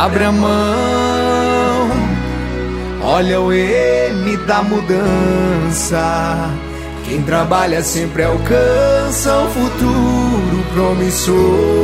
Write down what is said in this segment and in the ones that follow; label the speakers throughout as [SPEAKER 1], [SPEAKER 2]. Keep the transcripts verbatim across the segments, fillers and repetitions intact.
[SPEAKER 1] Abre a mão, olha o M da mudança. Quem trabalha sempre alcança um futuro promissor.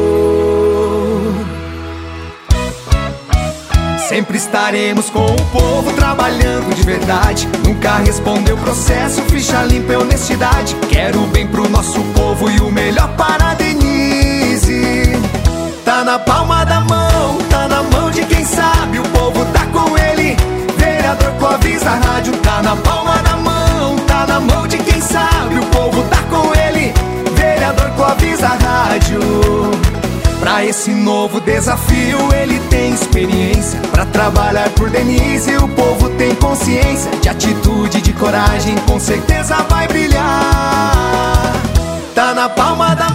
[SPEAKER 1] Sempre estaremos com o povo trabalhando de verdade. Nunca respondeu processo, ficha limpa e honestidade. Quero o bem pro nosso povo e o melhor para a Denise. Tá na palma da mão, tá na mão de quem sabe. O povo tá com ele. Vereador Clóvis da rádio. Tá na palma da mão, tá na mão de quem sabe. O povo tá com ele. Vereador Clóvis da rádio. Pra esse novo desafio ele tem experiência. Pra trabalhar por Denise o povo tem consciência. De atitude, de coragem, com certeza vai brilhar. Tá na palma da